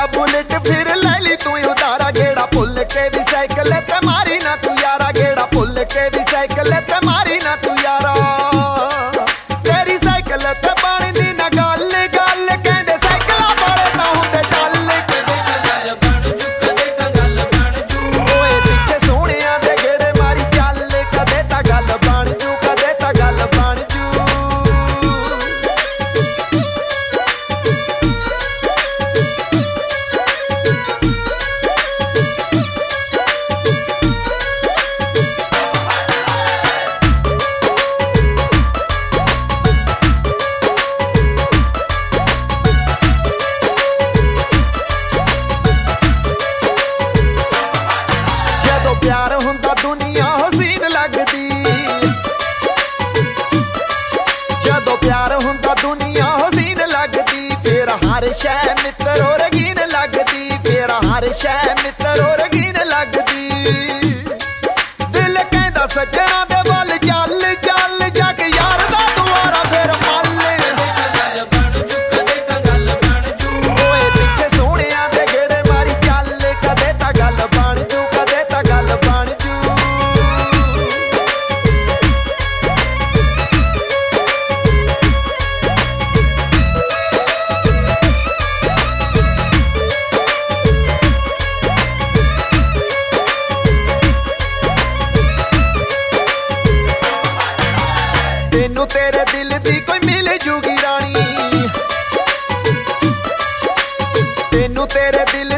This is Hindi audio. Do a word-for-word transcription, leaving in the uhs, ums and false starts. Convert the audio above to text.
बुलेट फिर ले ली तू उतारा गेड़ा पुल के भी साइकिल ते मारी ना तू यारा गेड़ा पुल के भी साइकिल ते मारी ना तू यारा तेरी साइकिल ते पानी दी ना गल गल कहंदे साइकिल बड़े ना हुंदे चल गल बन जू कदे तां गल बन जू ओए पिछे सोहणियां दे गेड़े मारी चल कदे तां गल बन जू कदे तां गल बन जू प्यार हुंदा दुनिया हसीन लगदी जदों प्यार हुंदा दुनिया हसीन लगदी फिर हर शै मित्रो रंगीन लगदी फिर हर शै मित्रो रंगीन लगदी दिल कहंदा सजना दे वल चल चल जग यार दा दुआरा फिर मल गल बन जू कदे तां गल बन जू ओए पिछे सोहणियां दे गेड़े मारी चल कदे तां गल बन जू कदे तां गल बन जू तेनू तेरे दिल दी कोई मिल जूगी रानी तेनू तेरे दिल